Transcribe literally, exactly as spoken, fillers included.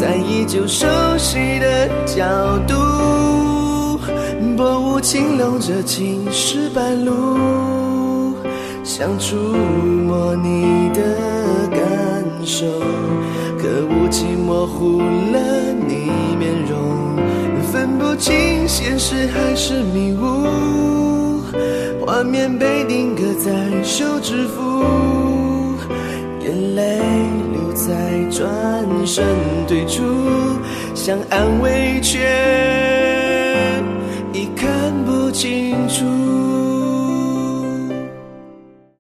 在依旧熟悉的角度，薄雾轻笼着青石板路，想触摸你的感受，可雾气模糊了你面容，分不清现实还是迷雾，画面被定格在手指腹，眼泪留在转身退出，想安慰却已看不清楚。